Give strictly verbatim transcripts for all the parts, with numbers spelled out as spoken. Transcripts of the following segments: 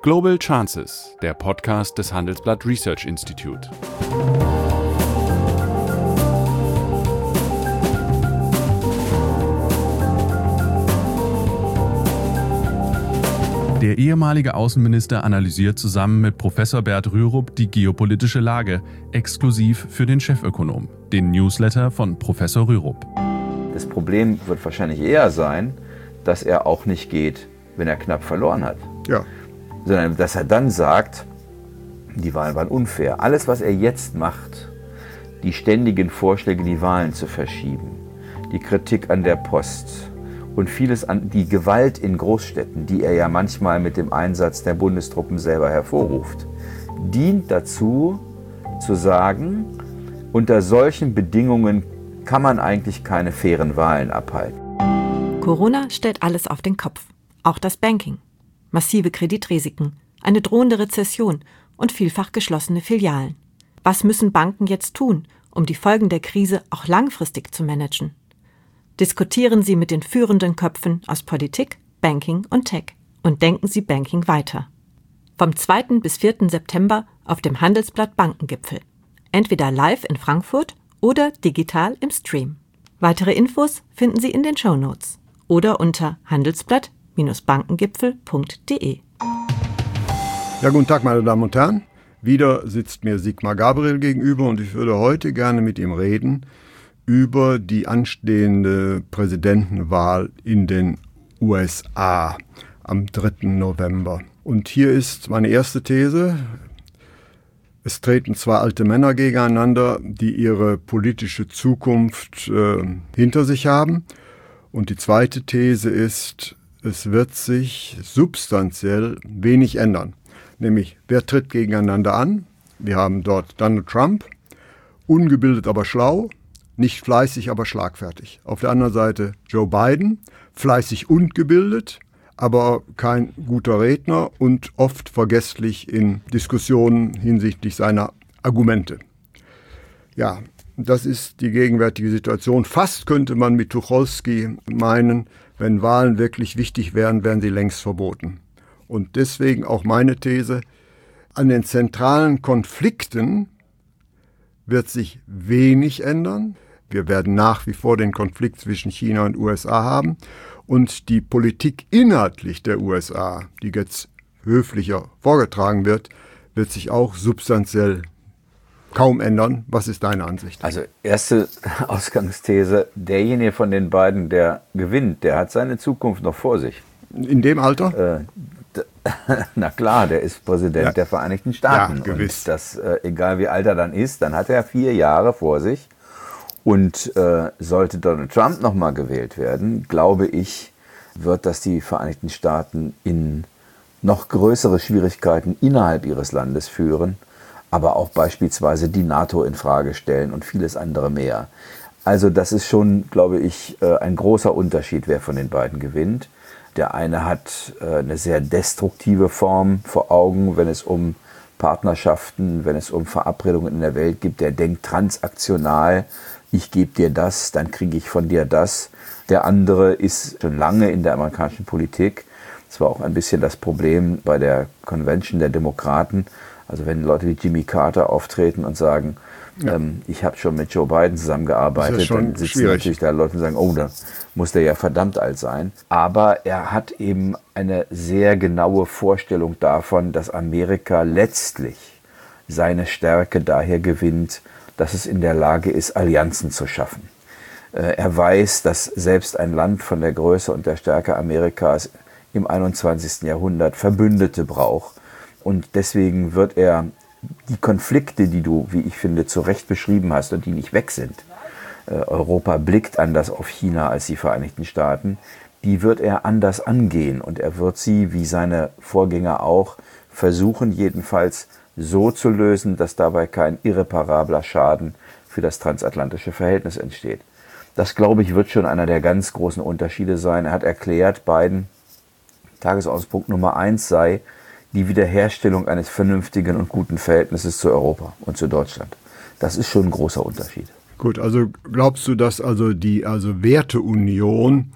Global Chances, der Podcast des Handelsblatt Research Institute. Der ehemalige Außenminister analysiert zusammen mit Professor Bert Rürup die geopolitische Lage, exklusiv für den Chefökonom, den Newsletter von Professor Rürup. Das Problem wird wahrscheinlich eher sein, dass er auch nicht geht, wenn er knapp verloren hat. Ja. Sondern dass er dann sagt, die Wahlen waren unfair. Alles, was er jetzt macht, die ständigen Vorschläge, die Wahlen zu verschieben, die Kritik an der Post und vieles an die Gewalt in Großstädten, die er ja manchmal mit dem Einsatz der Bundestruppen selber hervorruft, dient dazu, zu sagen, unter solchen Bedingungen kann man eigentlich keine fairen Wahlen abhalten. Corona stellt alles auf den Kopf. Auch das Banking. Massive Kreditrisiken, eine drohende Rezession und vielfach geschlossene Filialen. Was müssen Banken jetzt tun, um die Folgen der Krise auch langfristig zu managen? Diskutieren Sie mit den führenden Köpfen aus Politik, Banking und Tech und denken Sie Banking weiter. Vom zweiten bis vierten September auf dem Handelsblatt Bankengipfel. Entweder live in Frankfurt oder digital im Stream. Weitere Infos finden Sie in den Shownotes oder unter handelsblatt bankengipfel punkt de. Ja, guten Tag, meine Damen und Herren. Wieder sitzt mir Sigmar Gabriel gegenüber und ich würde heute gerne mit ihm reden über die anstehende Präsidentenwahl in den U S A am dritten November. Und hier ist meine erste These. Es treten zwei alte Männer gegeneinander, die ihre politische Zukunft äh, hinter sich haben. Und die zweite These ist, es wird sich substanziell wenig ändern. Nämlich, wer tritt gegeneinander an? Wir haben dort Donald Trump, ungebildet aber schlau, nicht fleißig aber schlagfertig. Auf der anderen Seite Joe Biden, fleißig und gebildet, aber kein guter Redner und oft vergesslich in Diskussionen hinsichtlich seiner Argumente. Ja, das ist die gegenwärtige Situation. Fast könnte man mit Tucholsky meinen, wenn Wahlen wirklich wichtig wären, wären sie längst verboten. Und deswegen auch meine These, an den zentralen Konflikten wird sich wenig ändern. Wir werden nach wie vor den Konflikt zwischen China und U S A haben. Und die Politik inhaltlich der U S A, die jetzt höflicher vorgetragen wird, wird sich auch substanziell kaum ändern. Was ist deine Ansicht? Also erste Ausgangsthese, derjenige von den beiden, der gewinnt, der hat seine Zukunft noch vor sich. In dem Alter? Äh, d- na klar, der ist Präsident ja. der Vereinigten Staaten. Ja, gewiss. Und das, äh, egal wie alt er dann ist, dann hat er vier Jahre vor sich. Und äh, sollte Donald Trump nochmal gewählt werden, glaube ich, wird das die Vereinigten Staaten in noch größere Schwierigkeiten innerhalb ihres Landes führen, aber auch beispielsweise die NATO in Frage stellen und vieles andere mehr. Also das ist schon, glaube ich, ein großer Unterschied, wer von den beiden gewinnt. Der eine hat eine sehr destruktive Form vor Augen, wenn es um Partnerschaften, wenn es um Verabredungen in der Welt geht. Der denkt transaktional, ich gebe dir das, dann kriege ich von dir das. Der andere ist schon lange in der amerikanischen Politik. Das war auch ein bisschen das Problem bei der Convention der Demokraten. Also wenn Leute wie Jimmy Carter auftreten und sagen, ja. ähm, ich habe schon mit Joe Biden zusammengearbeitet, dann sitzen schwierig. Natürlich da Leute und sagen, oh, da muss der ja verdammt alt sein. Aber er hat eben eine sehr genaue Vorstellung davon, dass Amerika letztlich seine Stärke daher gewinnt, dass es in der Lage ist, Allianzen zu schaffen. Äh, er weiß, dass selbst ein Land von der Größe und der Stärke Amerikas im einundzwanzigsten Jahrhundert Verbündete braucht. Und deswegen wird er die Konflikte, die du, wie ich finde, zu Recht beschrieben hast und die nicht weg sind, äh, Europa blickt anders auf China als die Vereinigten Staaten, die wird er anders angehen. Und er wird sie, wie seine Vorgänger auch, versuchen jedenfalls so zu lösen, dass dabei kein irreparabler Schaden für das transatlantische Verhältnis entsteht. Das, glaube ich, wird schon einer der ganz großen Unterschiede sein. Er hat erklärt, Biden, Tagesordnungspunkt Nummer eins sei die Wiederherstellung eines vernünftigen und guten Verhältnisses zu Europa und zu Deutschland. Das ist schon ein großer Unterschied. Gut, also glaubst du, dass also die also Werteunion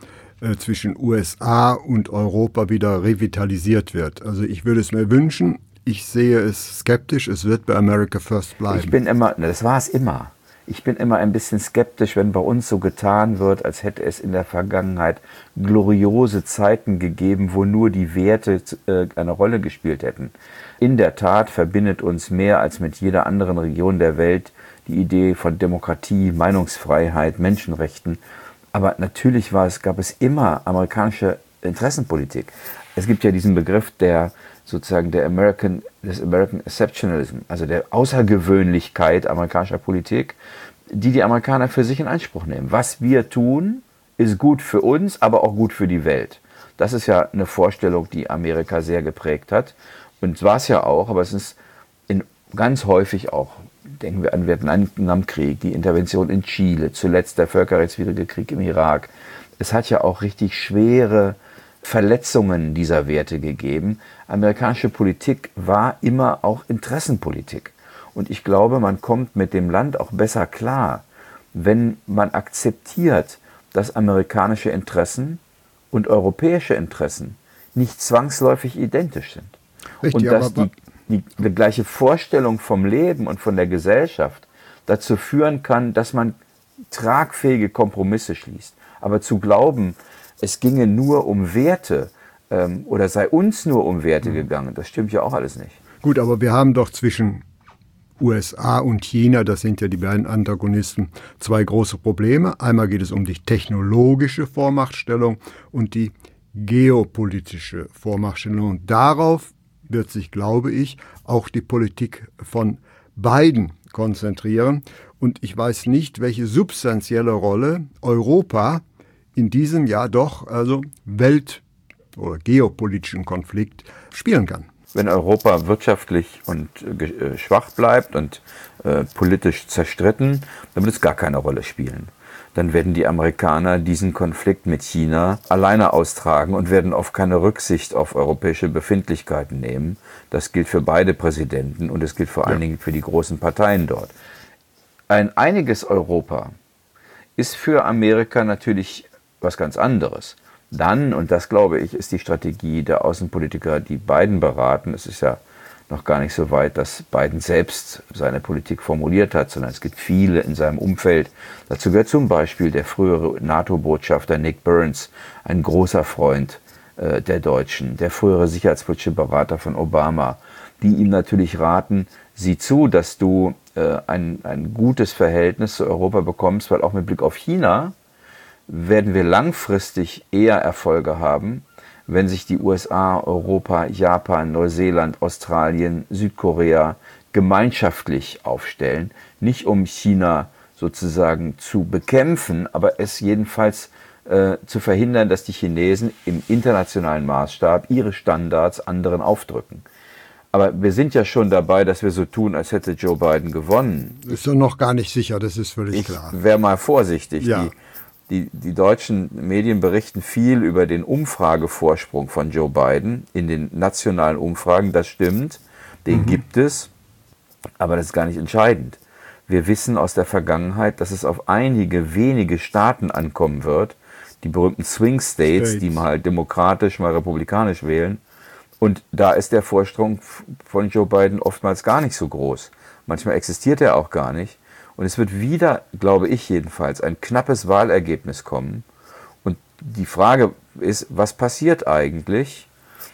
äh, zwischen U S A und Europa wieder revitalisiert wird. Also ich würde es mir wünschen, ich sehe es skeptisch, es wird bei America First bleiben. Ich bin immer, das war es immer. Ich bin immer ein bisschen skeptisch, wenn bei uns so getan wird, als hätte es in der Vergangenheit gloriose Zeiten gegeben, wo nur die Werte äh, eine Rolle gespielt hätten. In der Tat verbindet uns mehr als mit jeder anderen Region der Welt die Idee von Demokratie, Meinungsfreiheit, Menschenrechten. Aber natürlich war es, gab es immer amerikanische Interessenpolitik. Es gibt ja diesen Begriff der sozusagen der American, des American Exceptionalism, also der Außergewöhnlichkeit amerikanischer Politik, die die Amerikaner für sich in Anspruch nehmen. Was wir tun, ist gut für uns, aber auch gut für die Welt. Das ist ja eine Vorstellung, die Amerika sehr geprägt hat. Und war es ja auch, aber es ist in, ganz häufig auch, denken wir an den Vietnamkrieg, die Intervention in Chile, zuletzt der völkerrechtswidrige Krieg im Irak. Es hat ja auch richtig schwere Verletzungen dieser Werte gegeben. Amerikanische Politik war immer auch Interessenpolitik. Und ich glaube, man kommt mit dem Land auch besser klar, wenn man akzeptiert, dass amerikanische Interessen und europäische Interessen nicht zwangsläufig identisch sind. Richtig, und dass die, die, die gleiche Vorstellung vom Leben und von der Gesellschaft dazu führen kann, dass man tragfähige Kompromisse schließt. Aber zu glauben, es ginge nur um Werte ähm, oder sei uns nur um Werte gegangen, das stimmt ja auch alles nicht. Gut, aber wir haben doch zwischen U S A und China, das sind ja die beiden Antagonisten, zwei große Probleme. Einmal geht es um die technologische Vormachtstellung und die geopolitische Vormachtstellung. Und darauf wird sich, glaube ich, auch die Politik von Biden konzentrieren. Und ich weiß nicht, welche substanzielle Rolle Europa in diesem Jahr doch also welt- oder geopolitischen Konflikt spielen kann. Wenn Europa wirtschaftlich und äh, schwach bleibt und äh, politisch zerstritten, dann wird es gar keine Rolle spielen. Dann werden die Amerikaner diesen Konflikt mit China alleine austragen und werden auf keine Rücksicht auf europäische Befindlichkeiten nehmen. Das gilt für beide Präsidenten und es gilt vor allen Dingen für die großen Parteien dort. Ein einiges Europa ist für Amerika natürlich was ganz anderes. Dann, und das glaube ich, ist die Strategie der Außenpolitiker, die Biden beraten. Es ist ja noch gar nicht so weit, dass Biden selbst seine Politik formuliert hat, sondern es gibt viele in seinem Umfeld. Dazu gehört zum Beispiel der frühere NATO-Botschafter Nick Burns, ein großer Freund äh, der Deutschen, der frühere sicherheitspolitische Berater von Obama, die ihm natürlich raten, sieh zu, dass du äh, ein, ein gutes Verhältnis zu Europa bekommst, weil auch mit Blick auf China werden wir langfristig eher Erfolge haben, wenn sich die U S A, Europa, Japan, Neuseeland, Australien, Südkorea gemeinschaftlich aufstellen. Nicht um China sozusagen zu bekämpfen, aber es jedenfalls äh, zu verhindern, dass die Chinesen im internationalen Maßstab ihre Standards anderen aufdrücken. Aber wir sind ja schon dabei, dass wir so tun, als hätte Joe Biden gewonnen. Ist doch noch gar nicht sicher, das ist völlig ich klar. Ich wäre mal vorsichtig. Ja. Die, Die, die deutschen Medien berichten viel über den Umfragevorsprung von Joe Biden in den nationalen Umfragen. Das stimmt, den mhm. gibt es, aber das ist gar nicht entscheidend. Wir wissen aus der Vergangenheit, dass es auf einige wenige Staaten ankommen wird, die berühmten Swing States, States. die mal demokratisch, mal republikanisch wählen. Und da ist der Vorsprung von Joe Biden oftmals gar nicht so groß. Manchmal existiert er auch gar nicht. Und es wird wieder, glaube ich jedenfalls, ein knappes Wahlergebnis kommen. Und die Frage ist, was passiert eigentlich,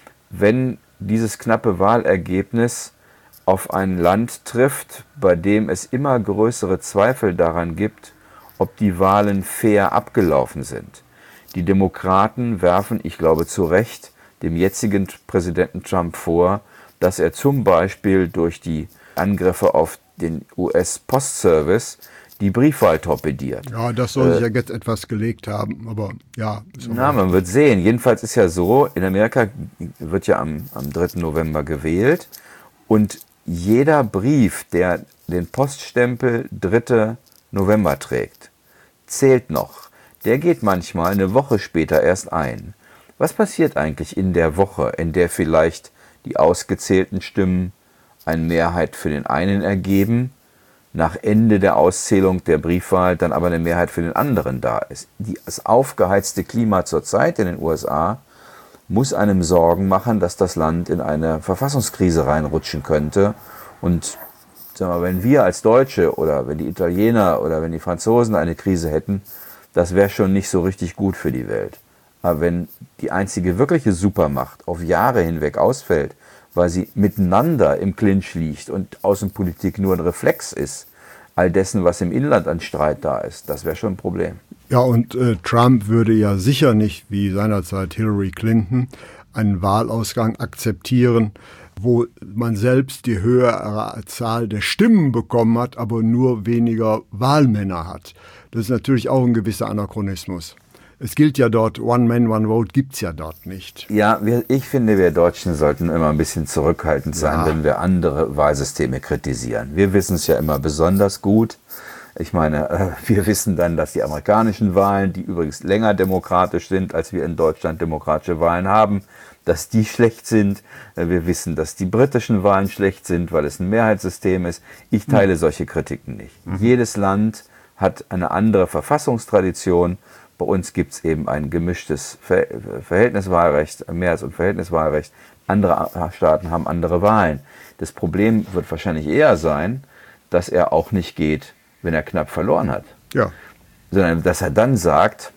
wenn dieses knappe Wahlergebnis auf ein Land trifft, bei dem es immer größere Zweifel daran gibt, ob die Wahlen fair abgelaufen sind. Die Demokraten werfen, ich glaube zu Recht, dem jetzigen Präsidenten Trump vor, dass er zum Beispiel durch die Angriffe auf den U S-Postservice die Briefwahl torpediert. Ja, das soll sich äh, ja jetzt etwas gelegt haben, aber ja. Na, man wird sehen. Jedenfalls ist ja so, in Amerika wird ja am, am dritten November gewählt und jeder Brief, der den Poststempel dritter November trägt, zählt noch. Der geht manchmal eine Woche später erst ein. Was passiert eigentlich in der Woche, in der vielleicht die ausgezählten Stimmen eine Mehrheit für den einen ergeben, nach Ende der Auszählung der Briefwahl dann aber eine Mehrheit für den anderen da ist. Das aufgeheizte Klima zurzeit in den U S A muss einem Sorgen machen, dass das Land in eine Verfassungskrise reinrutschen könnte. Und sagen wir, wenn wir als Deutsche oder wenn die Italiener oder wenn die Franzosen eine Krise hätten, das wäre schon nicht so richtig gut für die Welt. Aber wenn die einzige wirkliche Supermacht auf Jahre hinweg ausfällt, weil sie miteinander im Clinch liegt und Außenpolitik nur ein Reflex ist, all dessen, was im Inland an Streit da ist, das wäre schon ein Problem. Ja, und äh, Trump würde ja sicher nicht, wie seinerzeit Hillary Clinton, einen Wahlausgang akzeptieren, wo man selbst die höhere Zahl der Stimmen bekommen hat, aber nur weniger Wahlmänner hat. Das ist natürlich auch ein gewisser Anachronismus. Es gilt ja dort, One Man, One Vote gibt es ja dort nicht. Ja, wir, ich finde, wir Deutschen sollten immer ein bisschen zurückhaltend sein, ja, wenn wir andere Wahlsysteme kritisieren. Wir wissen es ja immer besonders gut. Ich meine, wir wissen dann, dass die amerikanischen Wahlen, die übrigens länger demokratisch sind, als wir in Deutschland demokratische Wahlen haben, dass die schlecht sind. Wir wissen, dass die britischen Wahlen schlecht sind, weil es ein Mehrheitssystem ist. Ich teile solche Kritiken nicht. Mhm. Jedes Land hat eine andere Verfassungstradition. Bei uns gibt es eben ein gemischtes Ver- Verhältniswahlrecht, Mehrheits- und Verhältniswahlrecht. Andere Staaten haben andere Wahlen. Das Problem wird wahrscheinlich eher sein, dass er auch nicht geht, wenn er knapp verloren hat. Ja. Sondern dass er dann sagt,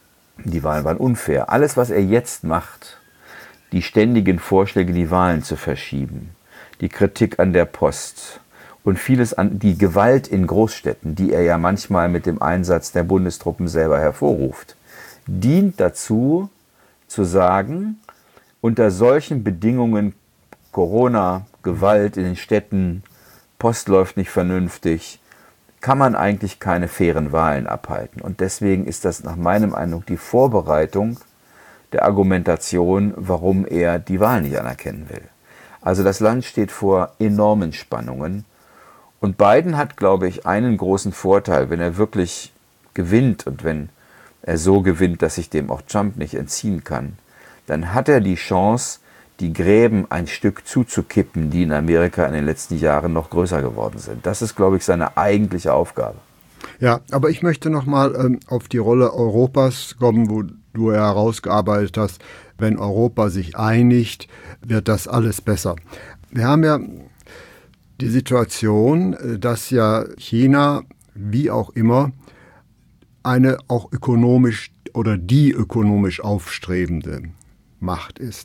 die Wahlen waren unfair. Alles, was er jetzt macht, die ständigen Vorschläge, die Wahlen zu verschieben, die Kritik an der Post und vieles an die Gewalt in Großstädten, die er ja manchmal mit dem Einsatz der Bundestruppen selber hervorruft, dient dazu, zu sagen, unter solchen Bedingungen, Corona, Gewalt in den Städten, Post läuft nicht vernünftig, kann man eigentlich keine fairen Wahlen abhalten. Und deswegen ist das nach meinem Eindruck die Vorbereitung der Argumentation, warum er die Wahl nicht anerkennen will. Also das Land steht vor enormen Spannungen. Und Biden hat, glaube ich, einen großen Vorteil, wenn er wirklich gewinnt und wenn er so gewinnt, dass sich dem auch Trump nicht entziehen kann, dann hat er die Chance, die Gräben ein Stück zuzukippen, die in Amerika in den letzten Jahren noch größer geworden sind. Das ist, glaube ich, seine eigentliche Aufgabe. Ja, aber ich möchte nochmal ähm, auf die Rolle Europas kommen, wo du herausgearbeitet hast. Wenn Europa sich einigt, wird das alles besser. Wir haben ja die Situation, dass ja China, wie auch immer, eine auch ökonomisch oder die ökonomisch aufstrebende Macht ist.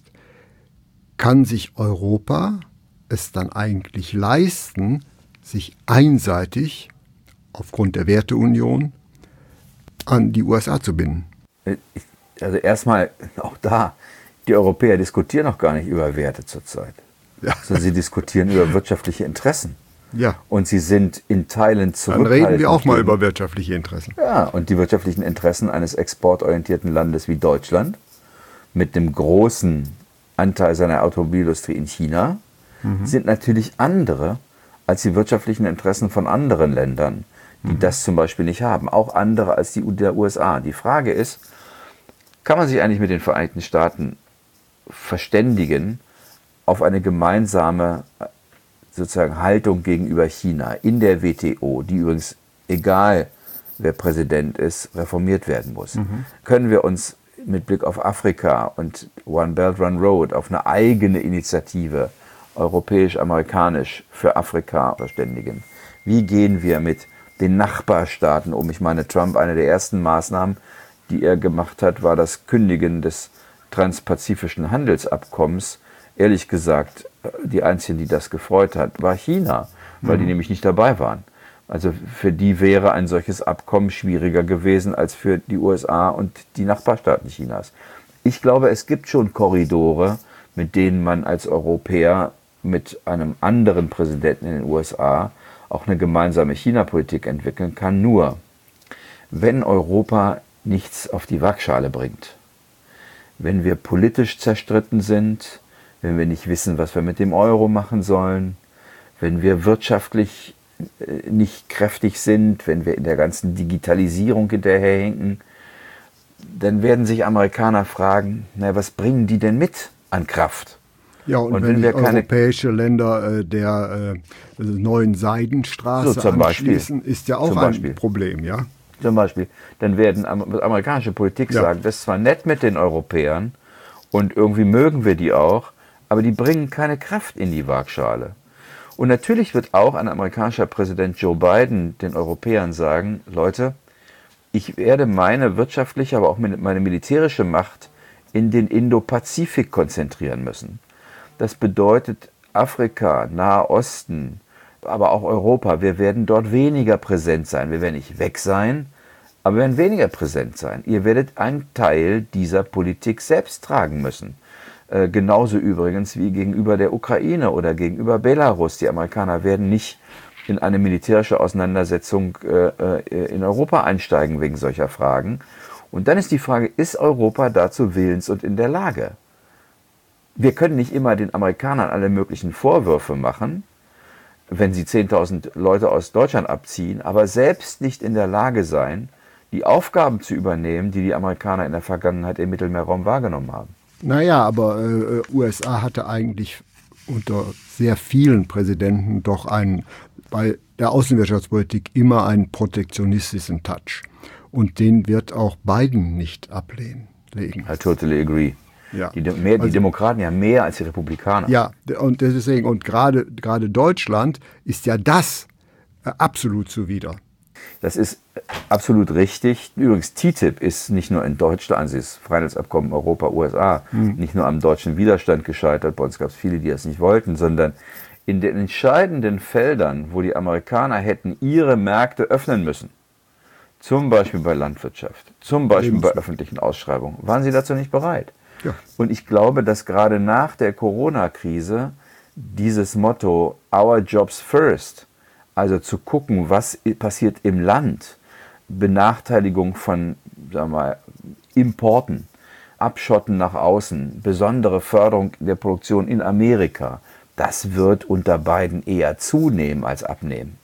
Kann sich Europa es dann eigentlich leisten, sich einseitig aufgrund der Werteunion an die U S A zu binden? Also erstmal auch da, die Europäer diskutieren noch gar nicht über Werte zurzeit. Ja. Also sie diskutieren über wirtschaftliche Interessen. Ja. Und sie sind in Teilen zurückhaltend. Dann reden wir auch mal über wirtschaftliche Interessen. Ja, und die wirtschaftlichen Interessen eines exportorientierten Landes wie Deutschland mit dem großen Anteil seiner Automobilindustrie in China mhm. sind natürlich andere als die wirtschaftlichen Interessen von anderen Ländern, die mhm. das zum Beispiel nicht haben. Auch andere als die der U S A. Die Frage ist, kann man sich eigentlich mit den Vereinigten Staaten verständigen auf eine gemeinsame sozusagen Haltung gegenüber China in der W T O, die übrigens, egal wer Präsident ist, reformiert werden muss. Mhm. Können wir uns mit Blick auf Afrika und One Belt, One Road auf eine eigene Initiative, europäisch-amerikanisch für Afrika verständigen? Wie gehen wir mit den Nachbarstaaten um? Ich meine, Trump, eine der ersten Maßnahmen, die er gemacht hat, war das Kündigen des transpazifischen Handelsabkommens. Ehrlich gesagt, die Einzigen, die das gefreut hat, war China, weil mhm. die nämlich nicht dabei waren. Also für die wäre ein solches Abkommen schwieriger gewesen als für die U S A und die Nachbarstaaten Chinas. Ich glaube, es gibt schon Korridore, mit denen man als Europäer mit einem anderen Präsidenten in den U S A auch eine gemeinsame China-Politik entwickeln kann. Nur, wenn Europa nichts auf die Waagschale bringt, wenn wir politisch zerstritten sind, wenn wir nicht wissen, was wir mit dem Euro machen sollen, wenn wir wirtschaftlich nicht kräftig sind, wenn wir in der ganzen Digitalisierung hinterherhinken, dann werden sich Amerikaner fragen, na, was bringen die denn mit an Kraft? Ja, und, und wenn, wenn wir keine europäische Länder äh, der äh, neuen Seidenstraße so anschließen, ist ja auch ein Problem, ja. Zum Beispiel, dann werden amerikanische Politik ja. sagen, das ist zwar nett mit den Europäern und irgendwie mögen wir die auch, aber die bringen keine Kraft in die Waagschale. Und natürlich wird auch ein amerikanischer Präsident Joe Biden den Europäern sagen, Leute, ich werde meine wirtschaftliche, aber auch meine militärische Macht in den Indo-Pazifik konzentrieren müssen. Das bedeutet Afrika, Nahe Osten, aber auch Europa, wir werden dort weniger präsent sein. Wir werden nicht weg sein, aber wir werden weniger präsent sein. Ihr werdet einen Teil dieser Politik selbst tragen müssen. Äh, genauso übrigens wie gegenüber der Ukraine oder gegenüber Belarus. Die Amerikaner werden nicht in eine militärische Auseinandersetzung äh, in Europa einsteigen wegen solcher Fragen. Und dann ist die Frage, ist Europa dazu willens und in der Lage? Wir können nicht immer den Amerikanern alle möglichen Vorwürfe machen, wenn sie zehntausend Leute aus Deutschland abziehen, aber selbst nicht in der Lage sein, die Aufgaben zu übernehmen, die die Amerikaner in der Vergangenheit im Mittelmeerraum wahrgenommen haben. Naja, aber äh, U S A hatte eigentlich unter sehr vielen Präsidenten doch einen, bei der Außenwirtschaftspolitik immer einen protektionistischen Touch. Und den wird auch Biden nicht ablehnen. Legen. I totally agree. Ja. Die, mehr, die also, Demokraten ja mehr als die Republikaner. Ja, und deswegen, und gerade, gerade Deutschland ist ja das äh, absolut zuwider. Das ist absolut richtig. Übrigens, T T I P ist nicht nur in Deutschland, also das Freihandelsabkommen Europa U S A, hm. nicht nur am deutschen Widerstand gescheitert, bei uns gab es viele, die das nicht wollten, sondern in den entscheidenden Feldern, wo die Amerikaner hätten ihre Märkte öffnen müssen, zum Beispiel bei Landwirtschaft, zum Beispiel bei öffentlichen Ausschreibungen, waren sie dazu nicht bereit. Ja. Und ich glaube, dass gerade nach der Corona-Krise dieses Motto Our Jobs First, also zu gucken, was passiert im Land, Benachteiligung von, sagen wir mal, Importen, Abschotten nach außen, besondere Förderung der Produktion in Amerika, das wird unter Biden eher zunehmen als abnehmen.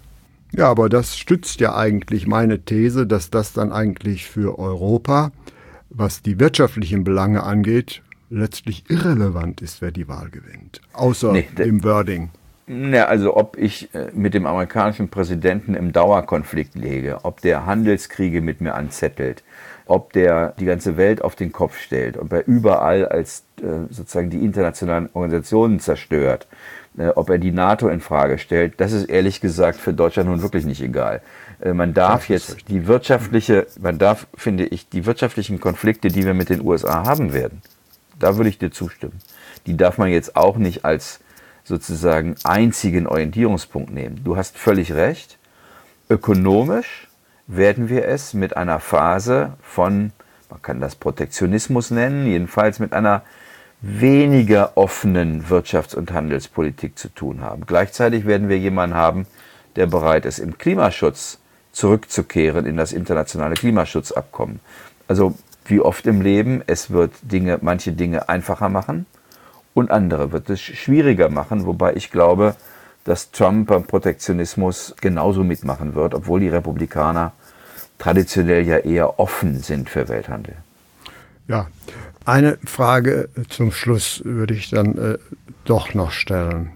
Ja, aber das stützt ja eigentlich meine These, dass das dann eigentlich für Europa, was die wirtschaftlichen Belange angeht, letztlich irrelevant ist, wer die Wahl gewinnt. Außer nee, dem Wording. Ja, also ob ich mit dem amerikanischen Präsidenten im Dauerkonflikt lege, ob der Handelskriege mit mir anzettelt, ob der die ganze Welt auf den Kopf stellt, ob er überall als äh, sozusagen die internationalen Organisationen zerstört, äh, ob er die NATO in Frage stellt, das ist ehrlich gesagt für Deutschland nun wirklich nicht egal. Äh, man darf jetzt richtig. die wirtschaftliche, man darf, finde ich, die wirtschaftlichen Konflikte, die wir mit den U S A haben werden, da würde ich dir zustimmen, die darf man jetzt auch nicht als sozusagen einzigen Orientierungspunkt nehmen. Du hast völlig recht. Ökonomisch werden wir es mit einer Phase von, man kann das Protektionismus nennen, jedenfalls mit einer weniger offenen Wirtschafts- und Handelspolitik zu tun haben. Gleichzeitig werden wir jemanden haben, der bereit ist, im Klimaschutz zurückzukehren in das internationale Klimaschutzabkommen. Also wie oft im Leben, es wird Dinge, manche Dinge einfacher machen und andere wird es schwieriger machen, wobei ich glaube, dass Trump beim Protektionismus genauso mitmachen wird, obwohl die Republikaner traditionell ja eher offen sind für Welthandel. Ja, eine Frage zum Schluss würde ich dann äh, doch noch stellen.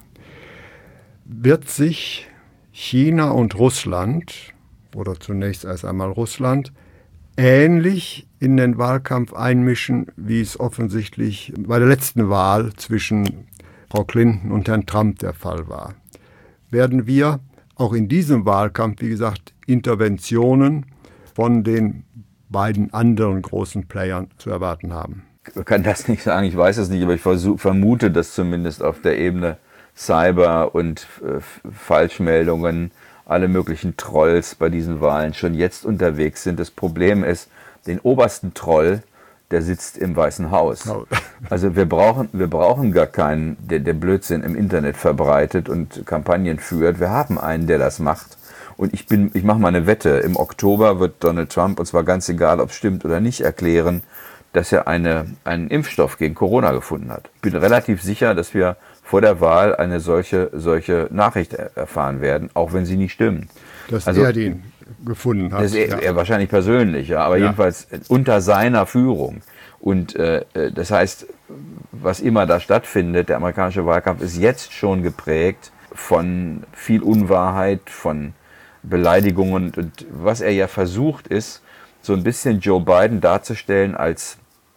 Wird sich China und Russland, oder zunächst erst einmal Russland, ähnlich in den Wahlkampf einmischen, wie es offensichtlich bei der letzten Wahl zwischen Frau Clinton und Herrn Trump der Fall war? Werden wir auch in diesem Wahlkampf, wie gesagt, Interventionen von den beiden anderen großen Playern zu erwarten haben? Ich kann das nicht sagen, ich weiß es nicht, aber ich versuch, vermute, dass zumindest auf der Ebene Cyber und äh, Falschmeldungen alle möglichen Trolls bei diesen Wahlen schon jetzt unterwegs sind. Das Problem ist, den obersten Troll, der sitzt im Weißen Haus. Also wir brauchen, wir brauchen gar keinen, der, der Blödsinn im Internet verbreitet und Kampagnen führt. Wir haben einen, der das macht. Und ich bin, ich mache mal eine Wette. Im Oktober wird Donald Trump, und zwar ganz egal, ob es stimmt oder nicht, erklären, dass er eine, einen Impfstoff gegen Corona gefunden hat. Ich bin relativ sicher, dass wir vor der Wahl eine solche, solche Nachricht erfahren werden, auch wenn sie nicht stimmt. Dass also, er den gefunden hat. Das er, ja. er wahrscheinlich persönlich, ja, aber ja. jedenfalls unter seiner Führung. Und äh, das heißt, was immer da stattfindet, der amerikanische Wahlkampf ist jetzt schon geprägt von viel Unwahrheit, von Beleidigungen. Und was er ja versucht ist, so ein bisschen Joe Biden darzustellen als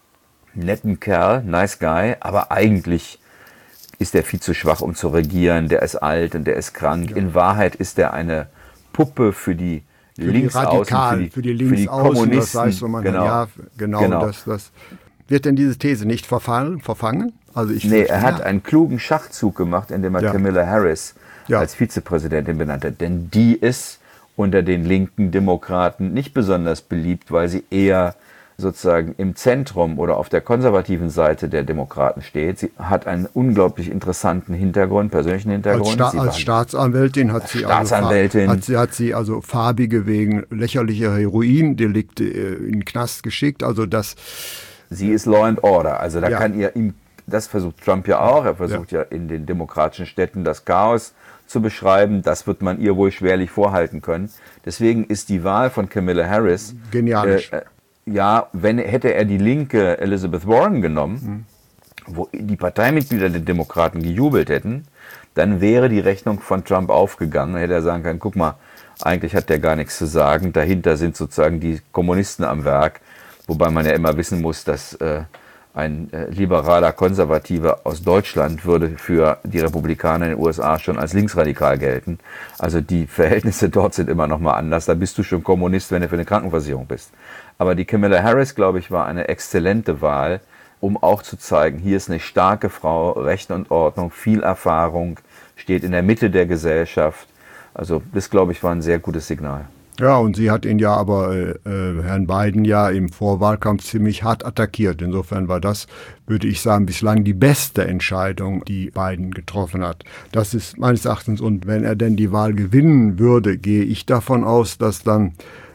netten Kerl, nice guy, aber eigentlich ist er viel zu schwach, um zu regieren, der ist alt und der ist krank. Ja. In Wahrheit ist er eine Puppe für die für Linksaußen, die Radikal, für die, für die Linksaußen, Kommunisten. Das heißt, so man genau. Ja, genau, genau. Das, das wird denn diese These nicht verfallen, verfangen? Also ich nee, er hat ja. einen klugen Schachzug gemacht, indem er ja. Kamala Harris ja. als Vizepräsidentin benannt hat. Denn die ist unter den linken Demokraten nicht besonders beliebt, weil sie eher sozusagen im Zentrum oder auf der konservativen Seite der Demokraten steht. Sie hat einen unglaublich interessanten Hintergrund, persönlichen Hintergrund. Als, Sta als Staatsanwältin hat sie, Staatsanwältin. Also, hat, sie, hat sie also Farbige wegen lächerlicher Heroindelikte äh, in den Knast geschickt. Also das sie ist Law and Order. Also da ja. kann ihr ihm, das versucht Trump ja auch. Er versucht ja. ja in den demokratischen Städten das Chaos zu beschreiben. Das wird man ihr wohl schwerlich vorhalten können. Deswegen ist die Wahl von Kamala Harris genialisch. Äh, Ja, wenn, hätte er die linke Elizabeth Warren genommen, mhm. wo die Parteimitglieder der Demokraten gejubelt hätten, dann wäre die Rechnung von Trump aufgegangen. Dann hätte er sagen können, guck mal, eigentlich hat der gar nichts zu sagen. Dahinter sind sozusagen die Kommunisten am Werk. Wobei man ja immer wissen muss, dass äh, ein äh, liberaler Konservativer aus Deutschland würde für die Republikaner in den U S A schon als linksradikal gelten. Also die Verhältnisse dort sind immer noch mal anders. Da bist du schon Kommunist, wenn du für eine Krankenversicherung bist. Aber die Kamala Harris, glaube ich, war eine exzellente Wahl, um auch zu zeigen, hier ist eine starke Frau, Recht und Ordnung, viel Erfahrung, steht in der Mitte der Gesellschaft. Also das, glaube ich, war ein sehr gutes Signal. Ja, und sie hat ihn ja aber, äh, Herrn Biden ja im Vorwahlkampf ziemlich hart attackiert. Insofern war das, würde ich sagen, bislang die beste Entscheidung, die Biden getroffen hat. Das ist meines Erachtens, und wenn er denn die Wahl gewinnen würde, gehe ich davon aus, dass dann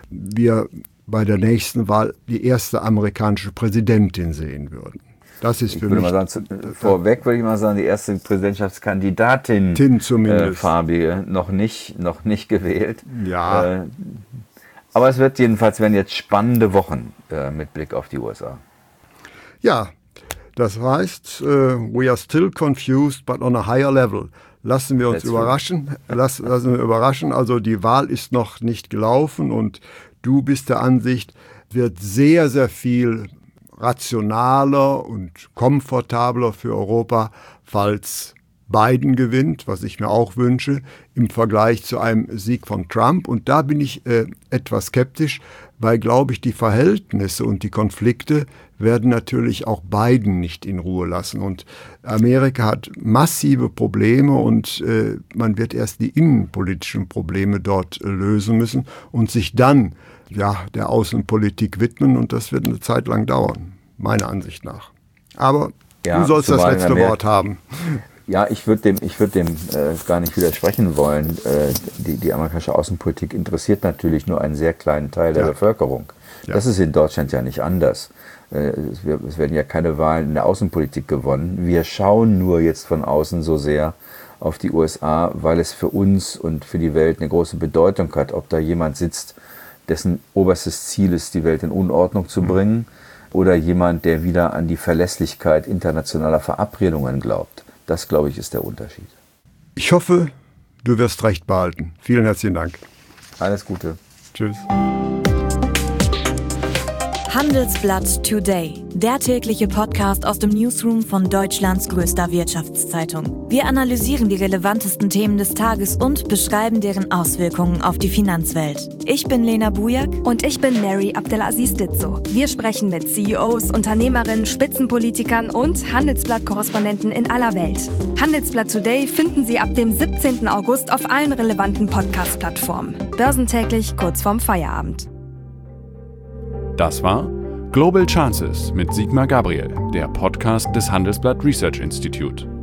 wir bei der nächsten Wahl die erste amerikanische Präsidentin sehen würden. Das ist ich für würde mich... Mal sagen, zu, vorweg würde ich mal sagen, die erste Präsidentschaftskandidatin Tin zumindest. Äh, Farbige noch nicht, noch nicht gewählt. Ja. Äh, aber es wird jedenfalls, werden jetzt spannende Wochen äh, mit Blick auf die U S A. Ja, das heißt, uh, we are still confused, but on a higher level. Lassen wir uns That's überraschen. Lass, lassen wir überraschen. Also die Wahl ist noch nicht gelaufen und du bist der Ansicht, wird sehr, sehr viel rationaler und komfortabler für Europa, falls Biden gewinnt, was ich mir auch wünsche, im Vergleich zu einem Sieg von Trump. Und da bin ich äh, etwas skeptisch, weil, glaube ich, die Verhältnisse und die Konflikte werden natürlich auch Biden nicht in Ruhe lassen. Und Amerika hat massive Probleme und äh, man wird erst die innenpolitischen Probleme dort äh, lösen müssen und sich dann ja, der Außenpolitik widmen. Und das wird eine Zeit lang dauern, meiner Ansicht nach. Aber ja, du sollst das letzte Wort haben. Ja, ich würde dem, ich würd dem äh, gar nicht widersprechen wollen. Äh, die, die amerikanische Außenpolitik interessiert natürlich nur einen sehr kleinen Teil der ja. Bevölkerung. Ja. Das ist in Deutschland ja nicht anders. Äh, es, wir, es werden ja keine Wahlen in der Außenpolitik gewonnen. Wir schauen nur jetzt von außen so sehr auf die U S A, weil es für uns und für die Welt eine große Bedeutung hat, ob da jemand sitzt, dessen oberstes Ziel ist, die Welt in Unordnung zu bringen, mhm. oder jemand, der wieder an die Verlässlichkeit internationaler Verabredungen glaubt. Das, glaube ich, ist der Unterschied. Ich hoffe, du wirst recht behalten. Vielen herzlichen Dank. Alles Gute. Tschüss. Handelsblatt Today, der tägliche Podcast aus dem Newsroom von Deutschlands größter Wirtschaftszeitung. Wir analysieren die relevantesten Themen des Tages und beschreiben deren Auswirkungen auf die Finanzwelt. Ich bin Lena Bujak und ich bin Mary Abdelaziz Ditzo. Wir sprechen mit C E Os, Unternehmerinnen, Spitzenpolitikern und Handelsblatt-Korrespondenten in aller Welt. Handelsblatt Today finden Sie ab dem siebzehnten August auf allen relevanten Podcast-Plattformen. Börsentäglich kurz vorm Feierabend. Das war Global Chances mit Sigmar Gabriel, der Podcast des Handelsblatt Research Institute.